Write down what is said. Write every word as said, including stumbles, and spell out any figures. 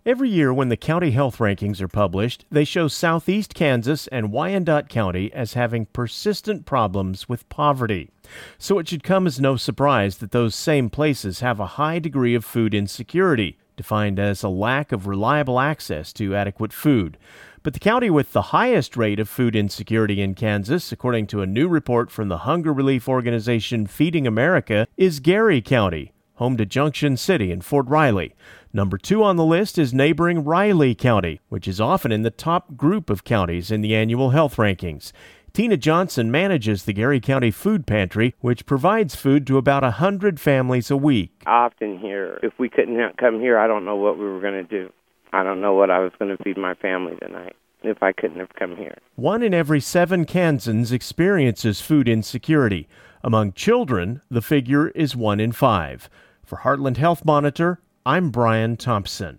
Every year when the county health rankings are published, they show Southeast Kansas and Wyandotte County as having persistent problems with poverty. So it should come as no surprise that those same places have a high degree of food insecurity, defined as a lack of reliable access to adequate food. But the county with the highest rate of food insecurity in Kansas, according to a new report from the hunger relief organization Feeding America, is Gary County, home to Junction City and Fort Riley. Number two on the list is neighboring Riley County, which is often in the top group of counties in the annual health rankings. Tina Johnson manages the Gary County Food Pantry, which provides food to about one hundred families a week. I often hear, if we couldn't come here, I don't know what we were going to do. I don't know what I was going to feed my family tonight if I couldn't have come here. One in every seven Kansans experiences food insecurity. Among children, the figure is one in five. For Heartland Health Monitor, I'm Brian Thompson.